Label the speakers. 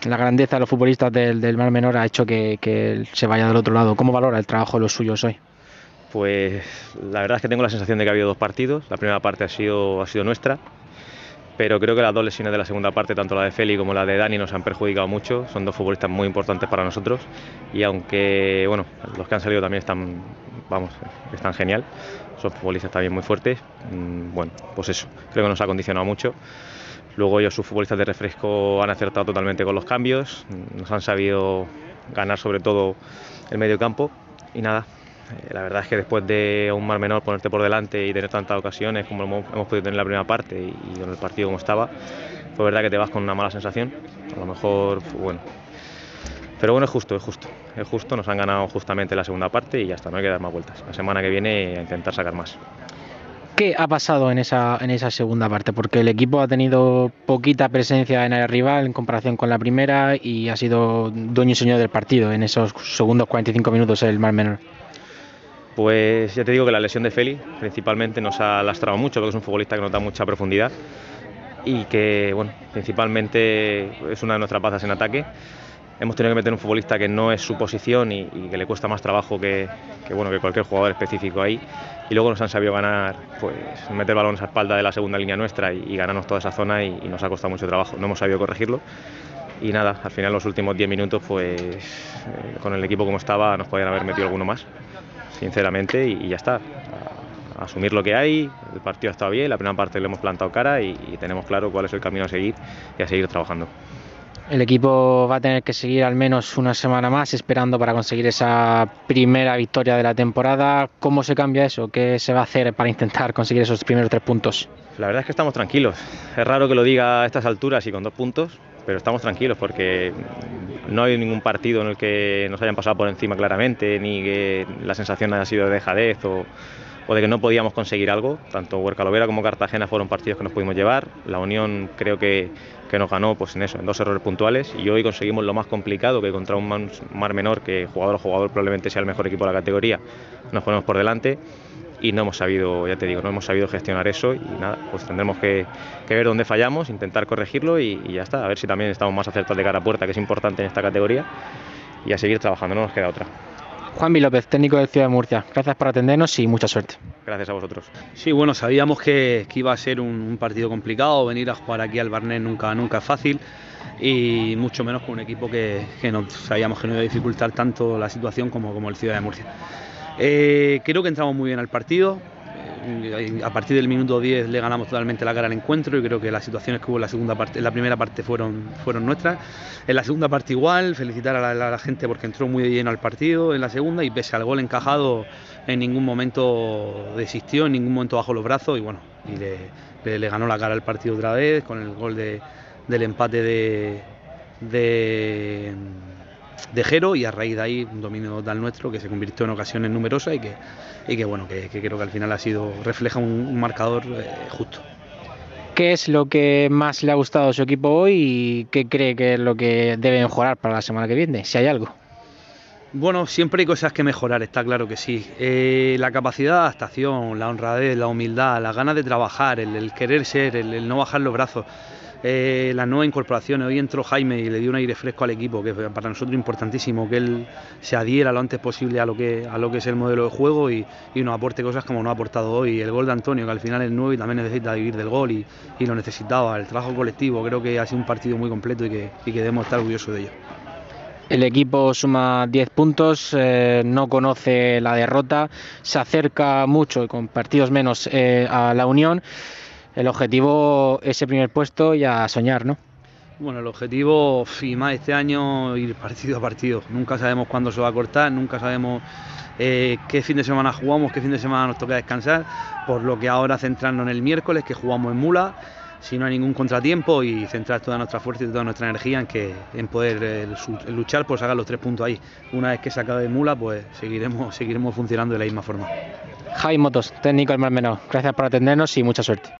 Speaker 1: la grandeza de los futbolistas del Mar Menor ha hecho que él se vaya del otro lado. ¿Cómo valora el trabajo de los suyos hoy?
Speaker 2: Pues la verdad es que tengo la sensación de que ha habido dos partidos. La primera parte ha sido nuestra, pero creo que las dos lesiones de la segunda parte, tanto la de Feli como la de Dani, nos han perjudicado mucho. Son dos futbolistas muy importantes para nosotros y aunque bueno, los que han salido también están genial, son futbolistas también muy fuertes. Bueno, pues eso, creo que nos ha condicionado mucho. Luego ellos, sus futbolistas de refresco, han acertado totalmente con los cambios, nos han sabido ganar sobre todo el medio campo y nada. La verdad es que después de un Mar Menor ponerte por delante y tener tantas ocasiones como hemos podido tener en la primera parte y con el partido como estaba, fue verdad que te vas con una mala sensación. A lo mejor, bueno. Pero bueno, es justo, nos han ganado justamente la segunda parte y ya está, no hay que dar más vueltas. La semana que viene a intentar sacar más.
Speaker 1: ¿Qué ha pasado en esa segunda parte? Porque el equipo ha tenido poquita presencia en área rival en comparación con la primera y ha sido dueño y señor del partido en esos segundos 45 minutos el Mar Menor.
Speaker 2: Pues ya te digo que la lesión de Feli principalmente nos ha lastrado mucho, porque es un futbolista que nos da mucha profundidad y que, bueno, principalmente es una de nuestras bazas en ataque. Hemos tenido que meter un futbolista que no es su posición y que le cuesta más trabajo que cualquier jugador específico ahí. Y luego nos han sabido ganar, pues meter balones a espalda de la segunda línea nuestra y ganarnos toda esa zona y nos ha costado mucho trabajo. No hemos sabido corregirlo. Y nada, al final los últimos 10 minutos, pues con el equipo como estaba, nos podían haber metido alguno más, sinceramente, y ya está. A asumir lo que hay, el partido ha estado bien, la primera parte le hemos plantado cara y tenemos claro cuál es el camino a seguir y a seguir trabajando.
Speaker 1: El equipo va a tener que seguir al menos una semana más esperando para conseguir esa primera victoria de la temporada. ¿Cómo se cambia eso? ¿Qué se va a hacer para intentar conseguir esos primeros 3 puntos?
Speaker 2: La verdad es que estamos tranquilos. Es raro que lo diga a estas alturas y con 2 puntos, pero estamos tranquilos porque no hay ningún partido en el que nos hayan pasado por encima claramente, ni que la sensación haya sido de dejadez o de que no podíamos conseguir algo. Tanto Huerca como Cartagena fueron partidos que nos pudimos llevar. La Unión creo que nos ganó pues en 2 errores puntuales y hoy conseguimos lo más complicado, que contra un Mar Menor, que jugador a jugador probablemente sea el mejor equipo de la categoría, nos ponemos por delante y no hemos sabido, ya te digo, no hemos sabido gestionar eso y nada, pues tendremos que ver dónde fallamos, intentar corregirlo y ya está, a ver si también estamos más acertados de cara a puerta, que es importante en esta categoría, y a seguir trabajando, no nos queda otra.
Speaker 1: Juanmi López, técnico del Ciudad de Murcia, gracias por atendernos y mucha suerte.
Speaker 2: Gracias a vosotros.
Speaker 3: Sí, bueno, sabíamos que iba a ser un partido complicado, venir a jugar aquí al Barnet nunca es fácil y mucho menos con un equipo que sabíamos que no iba a dificultar tanto la situación como el Ciudad de Murcia. Creo que entramos muy bien al partido. A partir del minuto 10 le ganamos totalmente la cara al encuentro y creo que las situaciones que hubo en la primera parte fueron nuestras. En la segunda parte igual, felicitar a la gente porque entró muy de lleno al partido en la segunda y pese al gol encajado en ningún momento desistió, en ningún momento bajó los brazos y bueno, le ganó la cara al partido otra vez con el gol del empate de Jero y a raíz de ahí un dominio total nuestro que se convirtió en ocasiones numerosas y que bueno, que creo que al final refleja un marcador justo.
Speaker 1: ¿Qué es lo que más le ha gustado a su equipo hoy y qué cree que es lo que debe mejorar para la semana que viene, si hay algo?
Speaker 3: Bueno, siempre hay cosas que mejorar, está claro que sí. La capacidad de adaptación, la honradez, la humildad, las ganas de trabajar, el querer ser, el no bajar los brazos. Las nuevas incorporaciones, hoy entró Jaime y le dio un aire fresco al equipo, que para nosotros es importantísimo que él se adhiera lo antes posible a lo que es el modelo de juego y nos aporte cosas como nos ha aportado hoy. El gol de Antonio, que al final es nuevo y también necesita vivir del gol y lo necesitaba. El trabajo colectivo, creo que ha sido un partido muy completo y que debemos estar orgullosos de ello.
Speaker 1: El equipo suma 10 puntos, no conoce la derrota, se acerca mucho con partidos menos a la Unión. El objetivo es ese primer puesto y a soñar, ¿no?
Speaker 3: Bueno, el objetivo, y más este año, ir partido a partido. Nunca sabemos cuándo se va a cortar, nunca sabemos qué fin de semana jugamos, qué fin de semana nos toca descansar, por lo que ahora centrarnos en el miércoles, que jugamos en Mula, si no hay ningún contratiempo, y centrar toda nuestra fuerza y toda nuestra energía en poder luchar por sacar los 3 puntos ahí. Una vez que se acabe Mula, pues seguiremos funcionando de la misma forma.
Speaker 1: Jaime Motos, técnico del Mar Menor, gracias por atendernos y mucha suerte.